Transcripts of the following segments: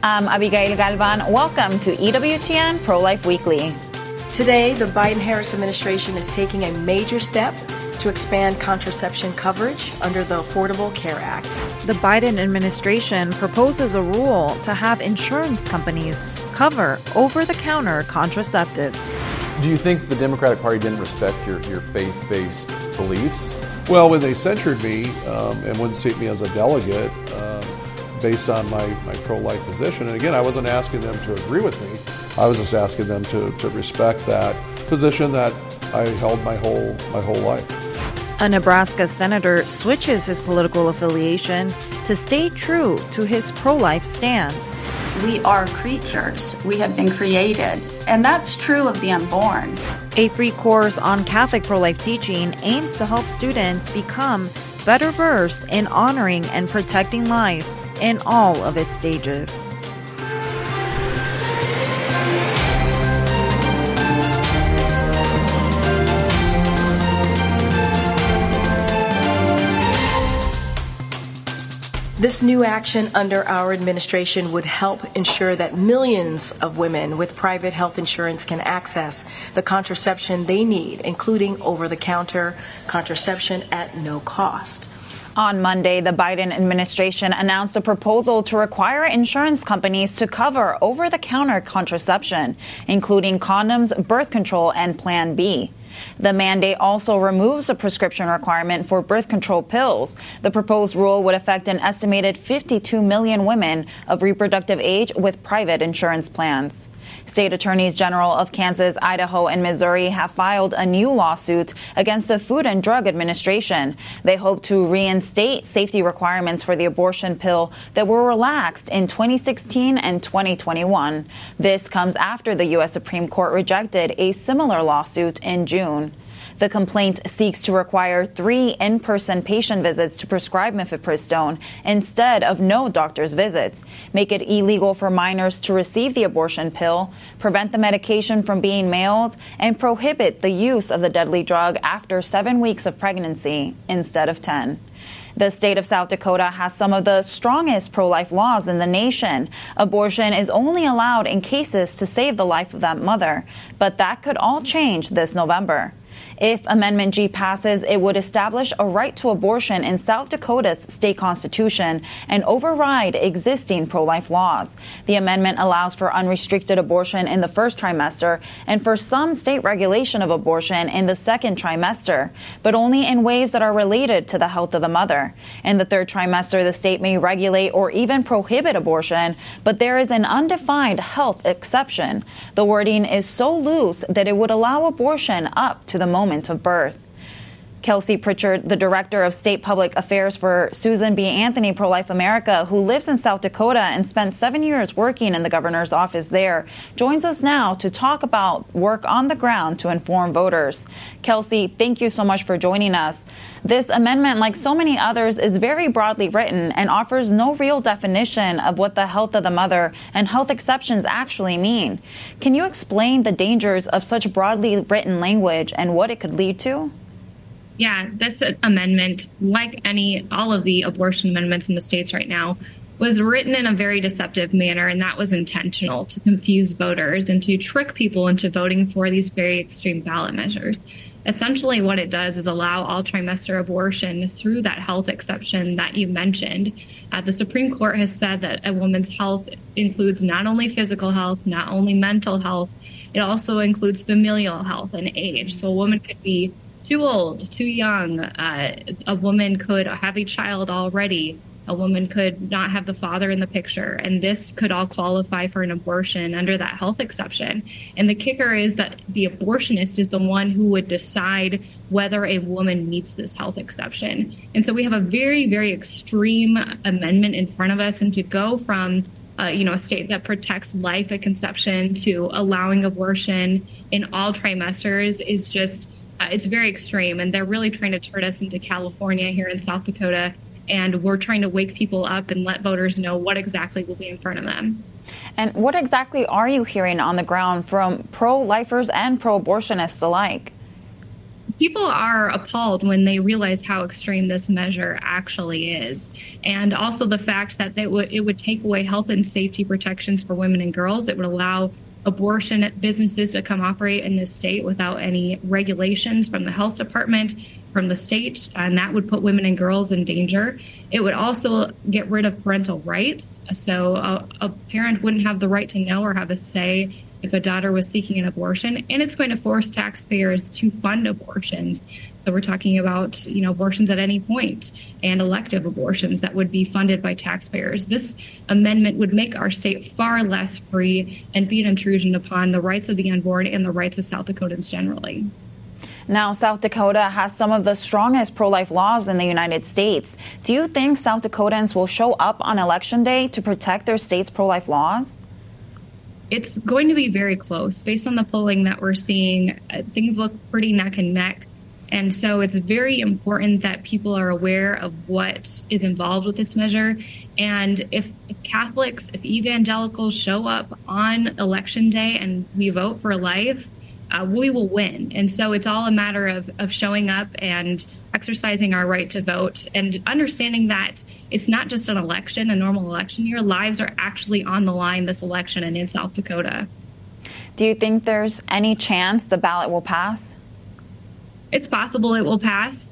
I'm Abigail Galvan. Welcome to EWTN Pro-Life Weekly. Today, the Biden-Harris administration is taking a major step to expand contraception coverage under the Affordable Care Act. The Biden administration proposes a rule to have insurance companies cover over-the-counter contraceptives. Do you think the Democratic Party didn't respect your faith-based beliefs? Well, when they censured me and wouldn't seat me as a delegate based on my pro-life position, and again, I wasn't asking them to agree with me. I was just asking them to respect that position that I held my whole life. A Nebraska senator switches his political affiliation to stay true to his pro-life stance. We are creatures. We have been created. And that's true of the unborn. A free course on Catholic pro-life teaching aims to help students become better versed in honoring and protecting life in all of its stages. This new action under our administration would help ensure that millions of women with private health insurance can access the contraception they need, including over-the-counter contraception at no cost. On Monday, the Biden administration announced a proposal to require insurance companies to cover over-the-counter contraception, including condoms, birth control, and Plan B. The mandate also removes a prescription requirement for birth control pills. The proposed rule would affect an estimated 52 million women of reproductive age with private insurance plans. State attorneys general of Kansas, Idaho, and Missouri have filed a new lawsuit against the Food and Drug Administration. They hope to reinstate safety requirements for the abortion pill that were relaxed in 2016 and 2021. This comes after the U.S. Supreme Court rejected a similar lawsuit in June. The complaint seeks to require 3 in-person patient visits to prescribe mifepristone instead of no doctor's visits, make it illegal for minors to receive the abortion pill, prevent the medication from being mailed, and prohibit the use of the deadly drug after 7 weeks of pregnancy instead of 10. The state of South Dakota has some of the strongest pro-life laws in the nation. Abortion is only allowed in cases to save the life of that mother, but that could all change this November. If Amendment G passes, it would establish a right to abortion in South Dakota's state constitution and override existing pro-life laws. The amendment allows for unrestricted abortion in the first trimester and for some state regulation of abortion in the second trimester, but only in ways that are related to the health of the mother. In the third trimester, the state may regulate or even prohibit abortion, but there is an undefined health exception. The wording is so loose that it would allow abortion up to the moment of birth. Kelsey Pritchard, the director of state public affairs for Susan B. Anthony Pro-Life America, who lives in South Dakota and spent 7 years working in the governor's office there, joins us now to talk about work on the ground to inform voters. Kelsey, thank you so much for joining us. This amendment, like so many others, is very broadly written and offers no real definition of what the health of the mother and health exceptions actually mean. Can you explain the dangers of such broadly written language and what it could lead to? Yeah, this amendment, like all of the abortion amendments in the states right now, was written in a very deceptive manner, and that was intentional to confuse voters and to trick people into voting for these very extreme ballot measures. Essentially, what it does is allow all trimester abortion through that health exception that you mentioned. The Supreme Court has said that a woman's health includes not only physical health, not only mental health, it also includes familial health and age. So a woman could be too old, too young. A woman could have a child already. A woman could not have the father in the picture. And this could all qualify for an abortion under that health exception. And the kicker is that the abortionist is the one who would decide whether a woman meets this health exception. And so we have a very, very extreme amendment in front of us. And to go from a state that protects life at conception to allowing abortion in all trimesters is just it's very extreme, and they're really trying to turn us into California here in South Dakota, and we're trying to wake people up and let voters know what exactly will be in front of them. And what exactly are you hearing on the ground from pro-lifers and pro-abortionists alike? People are appalled when they realize how extreme this measure actually is. And also the fact that it would take away health and safety protections for women and girls. It would allow abortion businesses to come operate in this state without any regulations from the health department, from the state, and that would put women and girls in danger. It would also get rid of parental rights. So a parent wouldn't have the right to know or have a say if a daughter was seeking an abortion, and it's going to force taxpayers to fund abortions. So we're talking about, abortions at any point and elective abortions that would be funded by taxpayers. This amendment would make our state far less free and be an intrusion upon the rights of the unborn and the rights of South Dakotans generally. Now, South Dakota has some of the strongest pro-life laws in the United States. Do you think South Dakotans will show up on Election Day to protect their state's pro-life laws? It's going to be very close. Based on the polling that we're seeing, things look pretty neck and neck. And so it's very important that people are aware of what is involved with this measure. And if Catholics, if evangelicals show up on Election Day and we vote for life, we will win. And so it's all a matter of showing up and exercising our right to vote and understanding that it's not just an election, a normal election year. Lives are actually on the line this election and in South Dakota. Do you think there's any chance the ballot will pass? It's possible it will pass.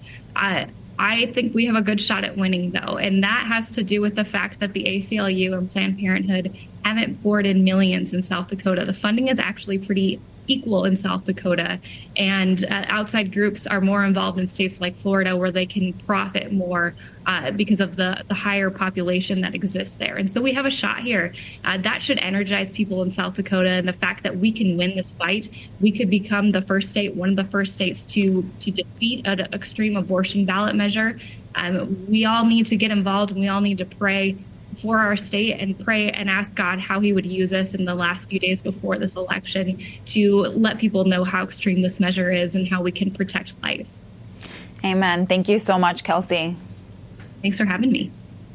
I think we have a good shot at winning, though, and that has to do with the fact that the ACLU and Planned Parenthood haven't poured in millions in South Dakota. The funding is actually pretty equal in South Dakota, and outside groups are more involved in states like Florida, where they can profit more because of the higher population that exists there. And so we have a shot here. That should energize people in South Dakota, and the fact that we can win this fight, we could become the first state, one of the first states to defeat an extreme abortion ballot measure. We all need to get involved, and we all need to pray for our state and pray and ask God how he would use us in the last few days before this election to let people know how extreme this measure is and how we can protect life. Amen. Thank you so much, Kelsey. Thanks for having me.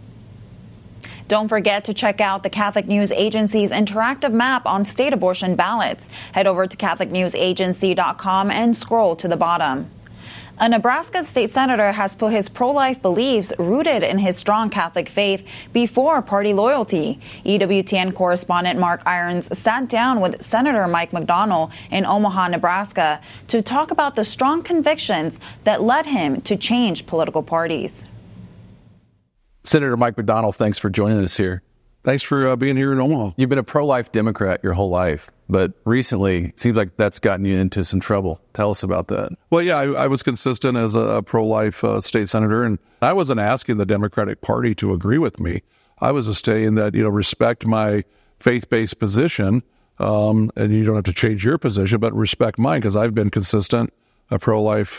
Don't forget to check out the Catholic News Agency's interactive map on state abortion ballots. Head over to CatholicNewsAgency.com and scroll to the bottom. A Nebraska state senator has put his pro-life beliefs rooted in his strong Catholic faith before party loyalty. EWTN correspondent Mark Irons sat down with Senator Mike McDonald in Omaha, Nebraska, to talk about the strong convictions that led him to change political parties. Senator Mike McDonald, thanks for joining us here. Thanks for being here in Omaha. You've been a pro-life Democrat your whole life, but recently it seems like that's gotten you into some trouble. Tell us about that. Well, yeah, I was consistent as a pro-life state senator, and I wasn't asking the Democratic Party to agree with me. I was just saying that, respect my faith-based position, and you don't have to change your position, but respect mine, because I've been consistent, a pro-life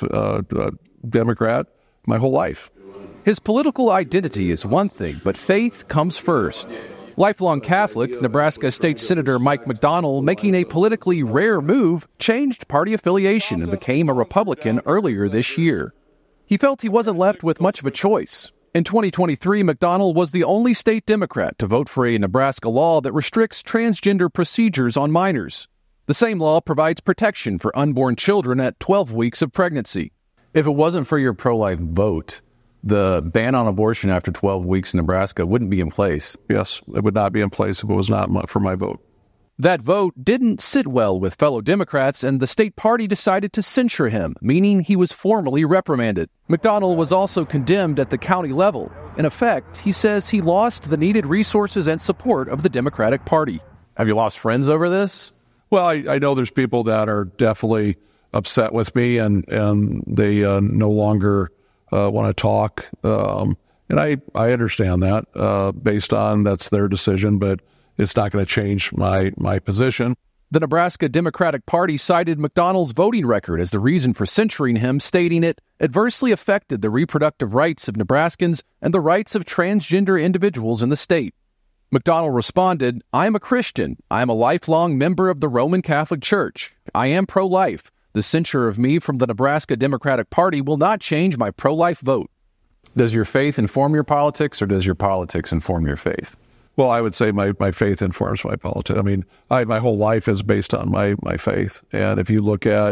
Democrat my whole life. His political identity is one thing, but faith comes first. Lifelong Catholic, Nebraska State Senator Mike McDonald, making a politically rare move, changed party affiliation and became a Republican earlier this year. He felt he wasn't left with much of a choice. In 2023, McDonald was the only state Democrat to vote for a Nebraska law that restricts transgender procedures on minors. The same law provides protection for unborn children at 12 weeks of pregnancy. If it wasn't for your pro-life vote, the ban on abortion after 12 weeks in Nebraska wouldn't be in place. Yes, it would not be in place if it was not for my vote. That vote didn't sit well with fellow Democrats, and the state party decided to censure him, meaning he was formally reprimanded. McDonald was also condemned at the county level. In effect, he says he lost the needed resources and support of the Democratic Party. Have you lost friends over this? Well, I know there's people that are definitely upset with me, and they no longer want to talk, and I understand that based on that's their decision, but it's not going to change my position. The Nebraska Democratic Party cited McDonald's voting record as the reason for censuring him, stating it adversely affected the reproductive rights of Nebraskans and the rights of transgender individuals in the state. McDonald responded, "I am a Christian. I am a lifelong member of the Roman Catholic Church. I am pro-life. The censure of me from the Nebraska Democratic Party will not change my pro-life vote." Does your faith inform your politics, or does your politics inform your faith? Well, I would say my faith informs my politics. I mean, my whole life is based on my faith. And if you look at,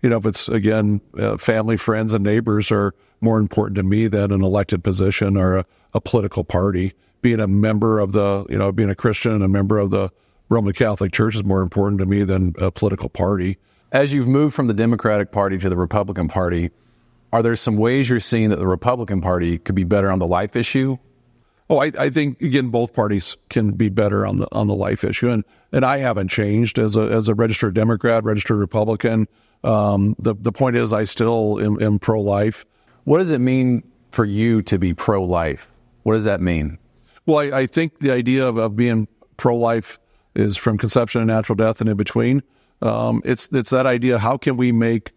if it's, again, family, friends, and neighbors are more important to me than an elected position or a political party. Being a member of being a Christian and a member of the Roman Catholic Church is more important to me than a political party. As you've moved from the Democratic Party to the Republican Party, are there some ways you're seeing that the Republican Party could be better on the life issue? Oh, I think, again, both parties can be better on the life issue. And I haven't changed as a registered Democrat, registered Republican. The point is I still am pro-life. What does it mean for you to be pro-life? What does that mean? Well, I think the idea of being pro-life is from conception and natural death and in between. It's that idea, how can we make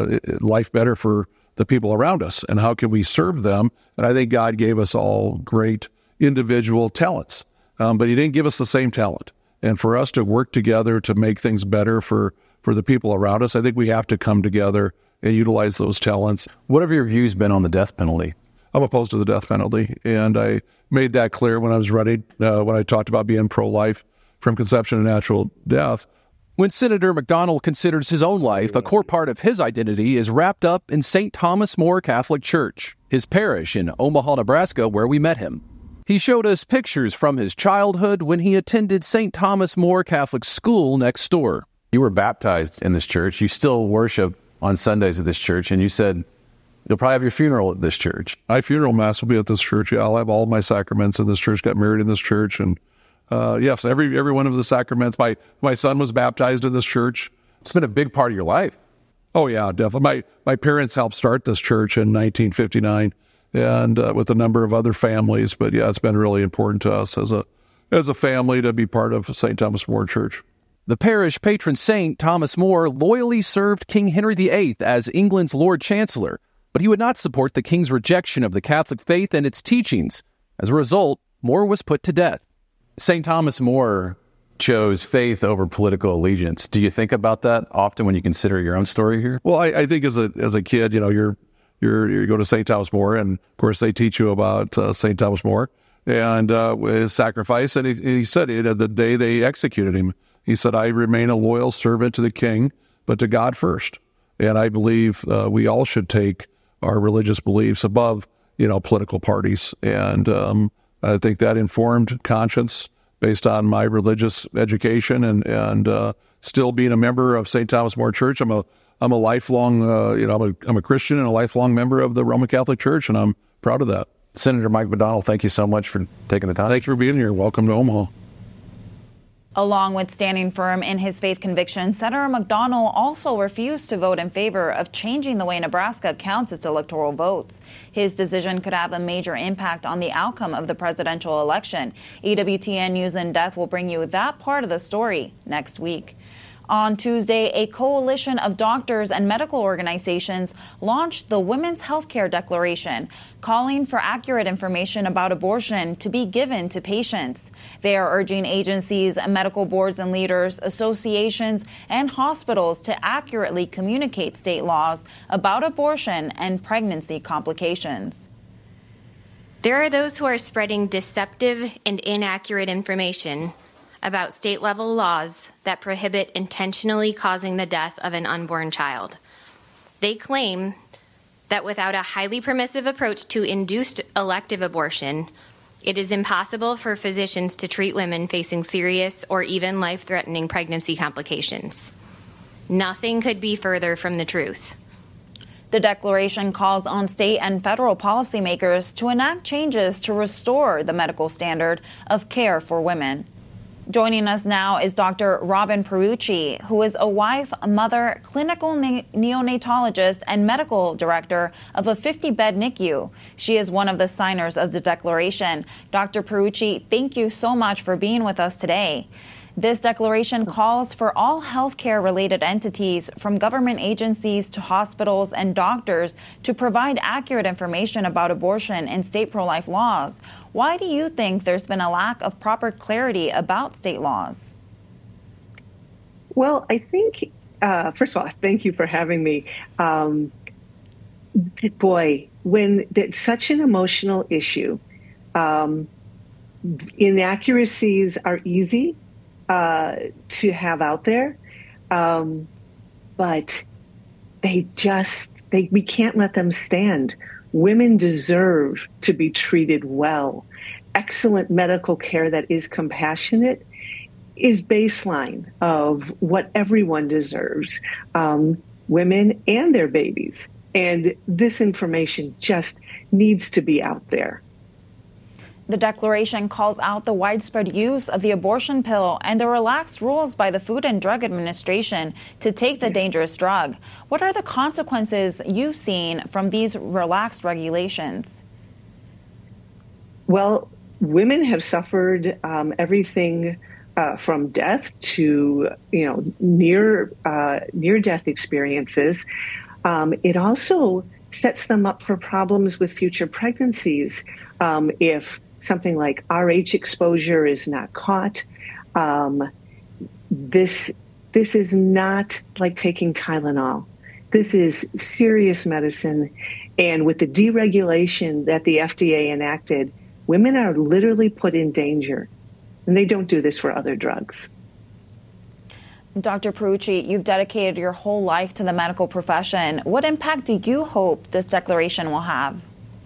life better for the people around us, and how can we serve them? And I think God gave us all great individual talents, but he didn't give us the same talent. And for us to work together to make things better for the people around us, I think we have to come together and utilize those talents. What have your views been on the death penalty? I'm opposed to the death penalty, and I made that clear when I was running, when I talked about being pro-life from conception to natural death. When Senator McDonald considers his own life, a core part of his identity is wrapped up in St. Thomas More Catholic Church, his parish in Omaha, Nebraska, where we met him. He showed us pictures from his childhood when he attended St. Thomas More Catholic School next door. You were baptized in this church. You still worship on Sundays at this church, and you said you'll probably have your funeral at this church. My funeral mass will be at this church. Yeah, I'll have all my sacraments in this church, got married in this church, and yes, every one of the sacraments. My son was baptized in this church. It's been a big part of your life. Oh, yeah, definitely. My parents helped start this church in 1959, and with a number of other families. But yeah, it's been really important to us as a family to be part of St. Thomas More Church. The parish patron saint, Thomas More, loyally served King Henry VIII as England's Lord Chancellor, but he would not support the king's rejection of the Catholic faith and its teachings. As a result, More was put to death. St. Thomas More chose faith over political allegiance. Do you think about that often when you consider your own story here? Well, I think as a kid, you go to St. Thomas More, and of course they teach you about St. Thomas More and his sacrifice. And he said it the day they executed him. He said, "I remain a loyal servant to the king, but to God first." And I believe we all should take our religious beliefs above, political parties. And I think that informed conscience based on my religious education and still being a member of St. Thomas More Church. I'm a lifelong, I'm a Christian and a lifelong member of the Roman Catholic Church, and I'm proud of that. Senator Mike McDonald, thank you so much for taking the time. Thanks for being here. Welcome to Omaha. Along with standing firm in his faith conviction, Senator McDonald also refused to vote in favor of changing the way Nebraska counts its electoral votes. His decision could have a major impact on the outcome of the presidential election. EWTN News and Death will bring you that part of the story next week. On Tuesday, a coalition of doctors and medical organizations launched the Women's Healthcare Declaration, calling for accurate information about abortion to be given to patients. They are urging agencies, medical boards and leaders, associations, and hospitals to accurately communicate state laws about abortion and pregnancy complications. There are those who are spreading deceptive and inaccurate information about state-level laws that prohibit intentionally causing the death of an unborn child. They claim that without a highly permissive approach to induced elective abortion, it is impossible for physicians to treat women facing serious or even life-threatening pregnancy complications. Nothing could be further from the truth. The declaration calls on state and federal policymakers to enact changes to restore the medical standard of care for women. Joining us now is Dr. Robin Perucci, who is a wife, mother, clinical neonatologist, and medical director of a 50-bed NICU. She is one of the signers of the declaration. Dr. Perucci, thank you so much for being with us today. This declaration calls for all healthcare-related entities, from government agencies to hospitals and doctors, to provide accurate information about abortion and state pro-life laws. Why do you think there's been a lack of proper clarity about state laws? Well, I think, first of all, thank you for having me. Boy, when it's such an emotional issue, inaccuracies are easy to have out there. But we can't let them stand. Women deserve to be treated well. Excellent medical care that is compassionate is baseline of what everyone deserves, women and their babies. And this information just needs to be out there. The declaration calls out the widespread use of the abortion pill and the relaxed rules by the Food and Drug Administration to take the dangerous drug. What are the consequences you've seen from these relaxed regulations? Well, women have suffered everything from death to near-death experiences. It also sets them up for problems with future pregnancies if something like RH exposure is not caught. This is not like taking Tylenol. This is serious medicine. And with the deregulation that the FDA enacted, women are literally put in danger. And they don't do this for other drugs. Dr. Pierucci, you've dedicated your whole life to the medical profession. What impact do you hope this declaration will have?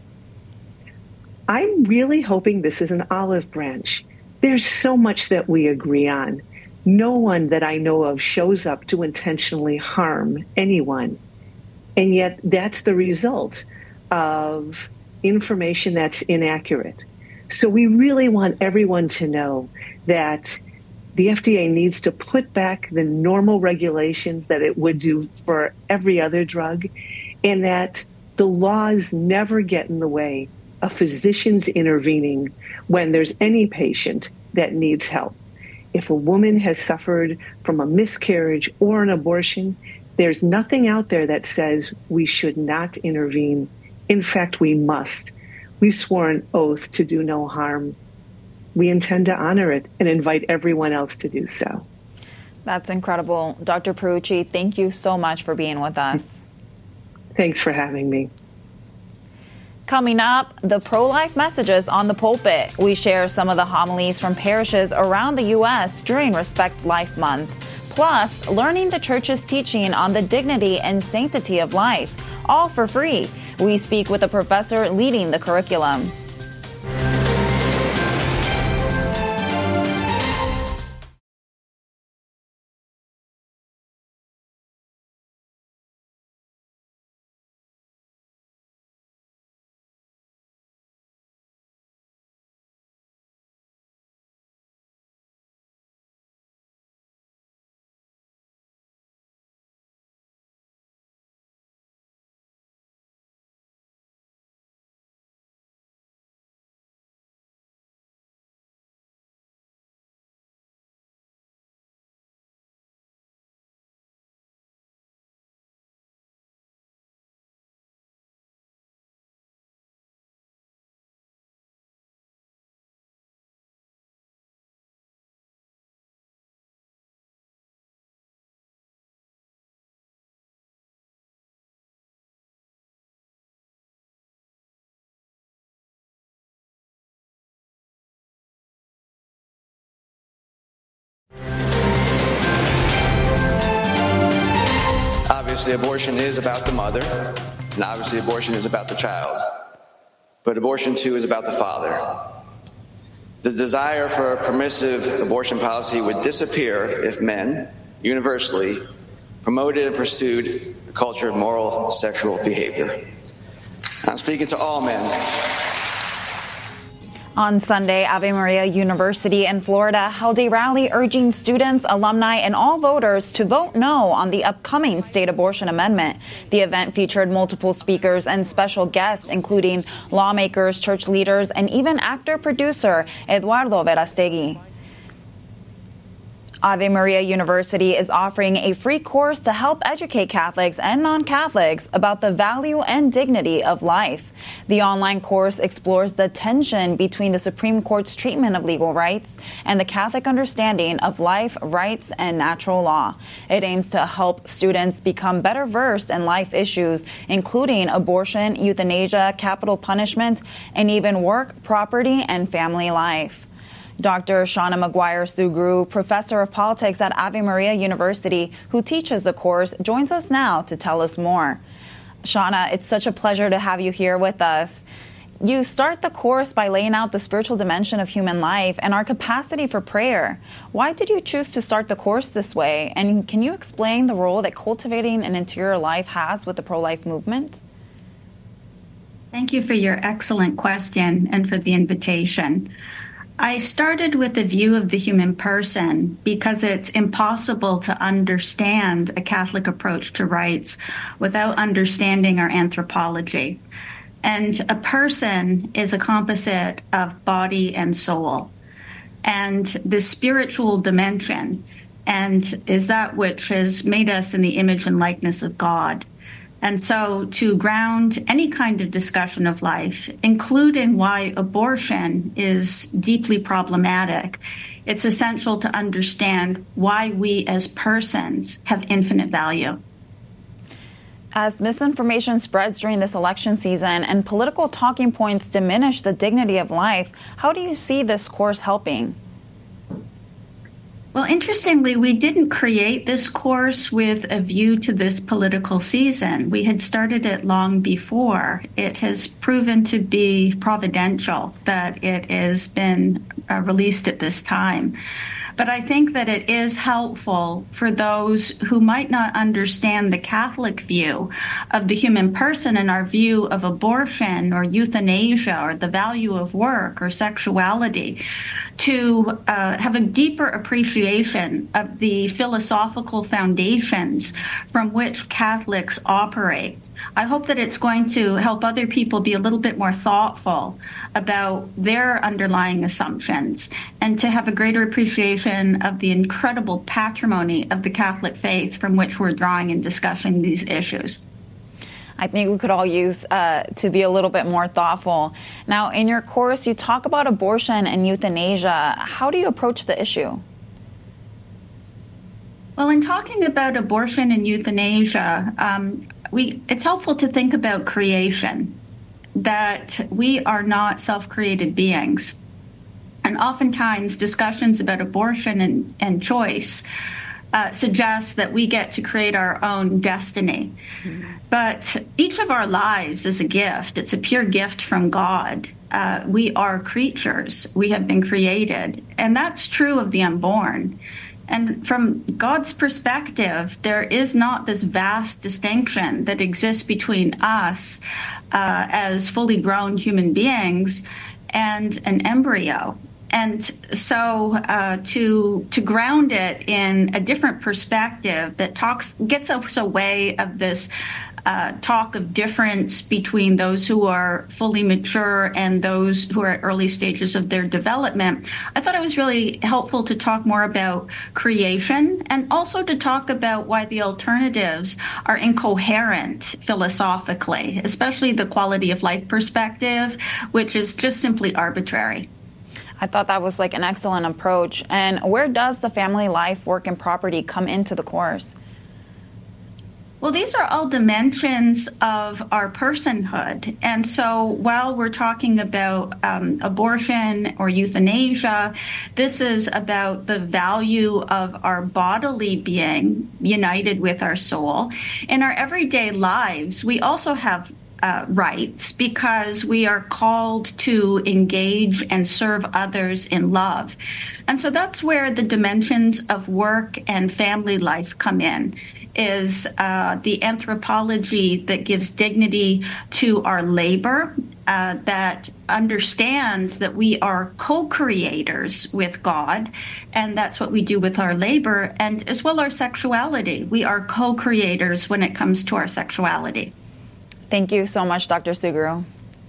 I'm really hoping this is an olive branch. There's so much that we agree on. No one that I know of shows up to intentionally harm anyone. And yet that's the result of information that's inaccurate. So we really want everyone to know that the FDA needs to put back the normal regulations that it would do for every other drug, and that the laws never get in the way of physicians intervening when there's any patient that needs help. If a woman has suffered from a miscarriage or an abortion, there's nothing out there that says we should not intervene. In fact, we must. We swore an oath to do no harm. We intend to honor it and invite everyone else to do so. That's incredible. Dr. Pierucci, thank you so much for being with us. Thanks for having me. Coming up, the pro-life messages on the pulpit. We share some of the homilies from parishes around the U.S. during Respect Life Month. Plus, learning the church's teaching on the dignity and sanctity of life, all for free. We speak with a professor leading the curriculum. Obviously, abortion is about the mother, and obviously abortion is about the child. But abortion, too, is about the father. The desire for a permissive abortion policy would disappear if men, universally, promoted and pursued a culture of moral sexual behavior. I'm speaking to all men. On Sunday, Ave Maria University in Florida held a rally urging students, alumni, and all voters to vote no on the upcoming state abortion amendment. The event featured multiple speakers and special guests, including lawmakers, church leaders, and even actor-producer Eduardo Verastegui. Ave Maria University is offering a free course to help educate Catholics and non-Catholics about the value and dignity of life. The online course explores the tension between the Supreme Court's treatment of legal rights and the Catholic understanding of life, rights, and natural law. It aims to help students become better versed in life issues, including abortion, euthanasia, capital punishment, and even work, property, and family life. Dr. Shauna Maguire-Sugrue, professor of politics at Ave Maria University, who teaches the course, joins us now to tell us more. Shauna, it's such a pleasure to have you here with us. You start the course by laying out the spiritual dimension of human life and our capacity for prayer. Why did you choose to start the course this way? And can you explain the role that cultivating an interior life has with the pro-life movement? Thank you for your excellent question and for the invitation. I started with a view of the human person because it's impossible to understand a Catholic approach to rights without understanding our anthropology. And a person is a composite of body and soul. And the spiritual dimension and is that which has made us in the image and likeness of God. And so to ground any kind of discussion of life, including why abortion is deeply problematic, it's essential to understand why we as persons have infinite value. As misinformation spreads during this election season and political talking points diminish the dignity of life, how do you see this course helping? Well, interestingly, we didn't create this course with a view to this political season. We had started it long before. It has proven to be providential that it has been released at this time. But I think that it is helpful for those who might not understand the Catholic view of the human person and our view of abortion or euthanasia or the value of work or sexuality to have a deeper appreciation of the philosophical foundations from which Catholics operate. I hope that it's going to help other people be a little bit more thoughtful about their underlying assumptions and to have a greater appreciation of the incredible patrimony of the Catholic faith from which we're drawing in discussing these issues. I think we could all use to be a little bit more thoughtful. Now, in your course, you talk about abortion and euthanasia. How do you approach the issue? Well, in talking about abortion and euthanasia, it's helpful to think about creation, that we are not self-created beings. And oftentimes discussions about abortion and choice suggest that we get to create our own destiny. Mm-hmm. But each of our lives is a gift. It's a pure gift from God. We are creatures. We have been created. And that's true of the unborn. And from God's perspective, there is not this vast distinction that exists between us as fully grown human beings and an embryo. And so to ground it in a different perspective that gets us away of this talk of difference between those who are fully mature and those who are at early stages of their development, I thought it was really helpful to talk more about creation and also to talk about why the alternatives are incoherent philosophically, especially the quality of life perspective, which is just simply arbitrary. I thought that was like an excellent approach. And where does the family life, work, and property come into the course? Well, these are all dimensions of our personhood. And so while we're talking about abortion or euthanasia, this is about the value of our bodily being united with our soul. In our everyday lives, we also have rights because we are called to engage and serve others in love. And so that's where the dimensions of work and family life come in, is the anthropology that gives dignity to our labor, that understands that we are co-creators with God, and that's what we do with our labor, and as well our sexuality. We are co-creators when it comes to our sexuality. Thank you so much, Dr. Sugrue.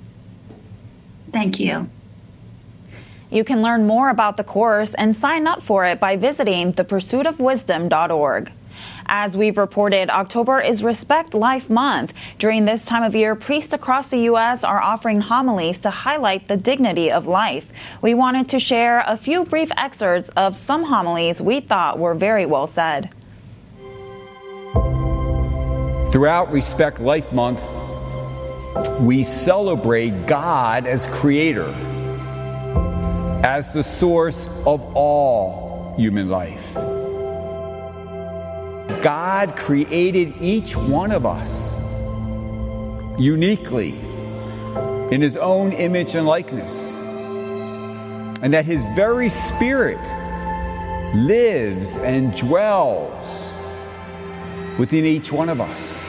Thank you. You can learn more about the course and sign up for it by visiting thepursuitofwisdom.org. As we've reported, October is Respect Life Month. During this time of year, priests across the U.S. are offering homilies to highlight the dignity of life. We wanted to share a few brief excerpts of some homilies we thought were very well said. Throughout Respect Life Month, we celebrate God as creator, as the source of all human life. God created each one of us uniquely in his own image and likeness, and that his very spirit lives and dwells within each one of us.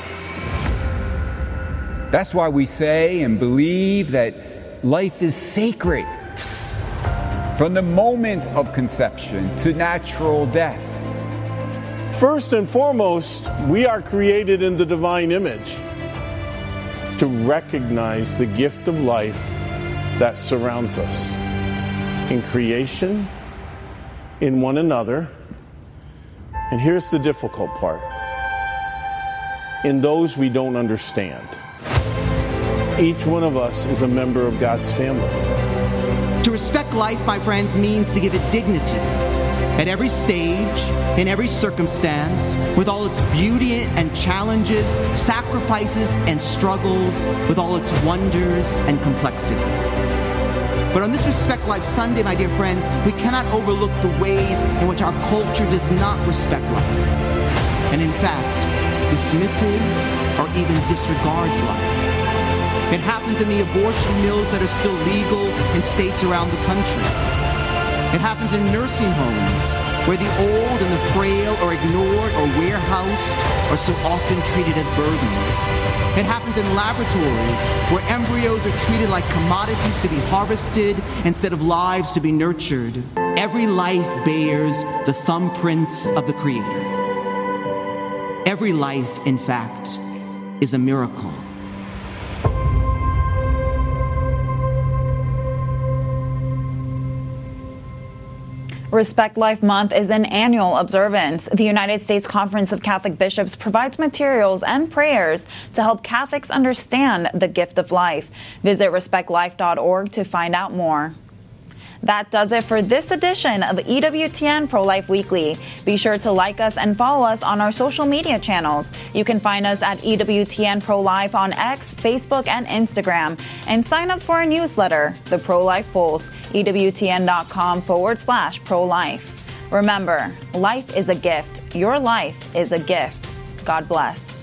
That's why we say and believe that life is sacred from the moment of conception to natural death. First and foremost, we are created in the divine image to recognize the gift of life that surrounds us in creation, in one another, and here's the difficult part, in those we don't understand. Each one of us is a member of God's family. To respect life, my friends, means to give it dignity. At every stage, in every circumstance, with all its beauty and challenges, sacrifices and struggles, with all its wonders and complexity. But on this Respect Life Sunday, my dear friends, we cannot overlook the ways in which our culture does not respect life, and in fact, dismisses or even disregards life. It happens in the abortion mills that are still legal in states around the country. It happens in nursing homes, where the old and the frail are ignored or warehoused or so often treated as burdens. It happens in laboratories, where embryos are treated like commodities to be harvested instead of lives to be nurtured. Every life bears the thumbprints of the Creator. Every life, in fact, is a miracle. Respect Life Month is an annual observance. The United States Conference of Catholic Bishops provides materials and prayers to help Catholics understand the gift of life. Visit respectlife.org to find out more. That does it for this edition of EWTN Pro-Life Weekly. Be sure to like us and follow us on our social media channels. You can find us at EWTN Pro-Life on X, Facebook, and Instagram. And sign up for our newsletter, The Pro-Life Pulse, EWTN.com/pro-life. Remember, life is a gift. Your life is a gift. God bless.